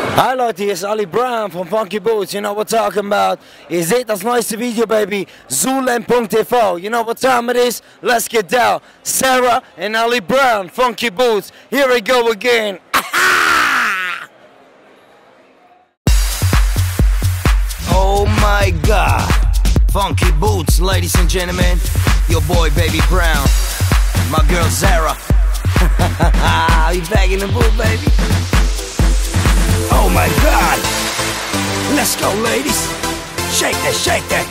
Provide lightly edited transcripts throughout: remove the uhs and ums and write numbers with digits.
Hi Leute, hier ist Ali Brown von Funky Boots. You know what we're talking about? Ihr seht das neueste Video, baby. Zulem.tv. You know what time it is? Let's get down. Sarah and Ali Brown, Funky Boots. Here we go again. Oh my God. Funky Boots, ladies and gentlemen. Your boy, Baby Brown. My girl, Sarah. You back in the booth, baby? Oh my God! Let's go, ladies! Shake that, shake that!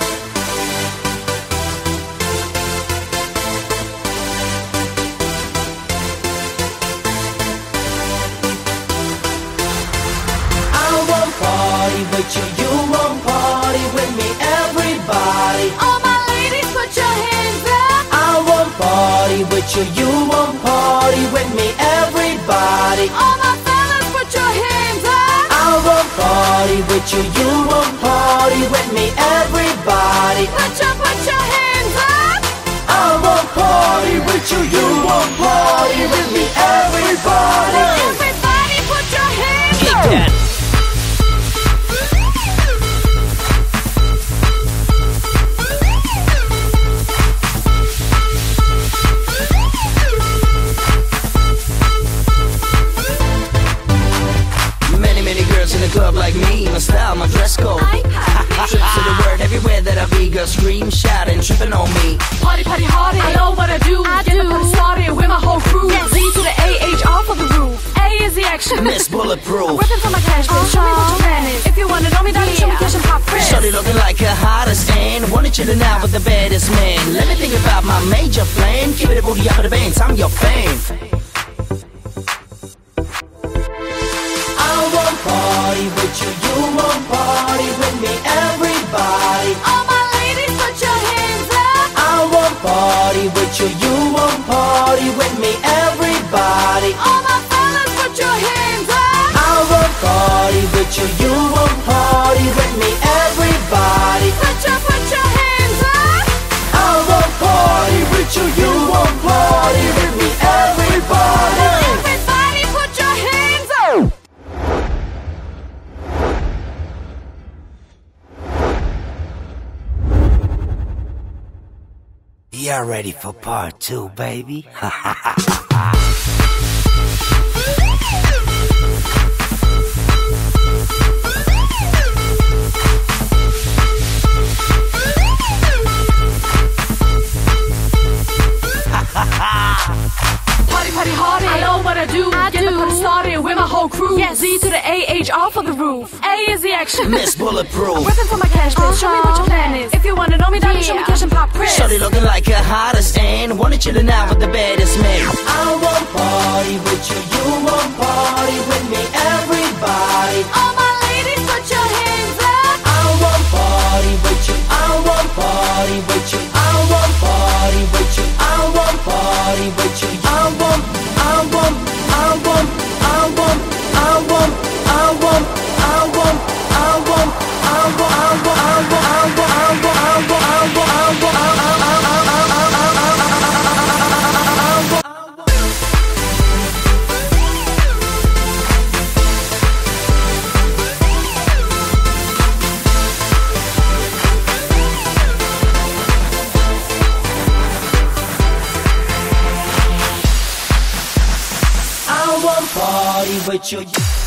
I won't party with you, you won't party with me, everybody. All my ladies, put your hands up. I won't party with you, you won't party with me, everybody. All my fellas, put your hands up. I won't party with you, you won't party with me, everybody. Put your hands up. I won't party with you, you won't party with me, everybody. Everybody, put your hands Get up. that! Many girls in the club like me, my style, my dress code. Trips to the word everywhere that I be, girls scream, shout, and tripping on me. Party, party, hardy. I know what I do. Get the party started with my whole crew. Yes. Z to the AH for the roof. A is the action. Miss Bulletproof. Ripping for my cash, bitch. Show me what your plan is. If you wanna know me, darling, show me cash and pop friends. Shorty looking like a hottest and wanna chillin' out with the baddest man. Let me think about my major plan. Keep it a booty up of the bands, I'm your fan. I won't party with you, you won't party with me, everybody. All my ladies, put your hands up. I won't party with you, you won't party with me, everybody. All my fellas, put your hands up. I won't party with you, you won't party with me, everybody. Put your hands up. I won't party with you, you won't party with me, everybody. Everybody, put your hands up. Y'all ready for part 2, baby? Party, party, hardy. I know what I do. Get the party started with my whole crew. Yes. Z to the AH for the roof. A is the action. Miss Bulletproof. Ripping for my cash, bitch. Show me what your plan is. If you wanna know me, darling, show me cash and pop Chris. Shorty looking like a hottest and wanna chillin' out with the baddest man. I won't party with you, you won't party with me, everybody. All my ladies, put your hands up. I won't party with you, I won't party with you, I won't party with you, I won't party with you, I won't, I won't, I won't, I won't, I won't, I won't, I won't, I won't, I won't, I won't party with you.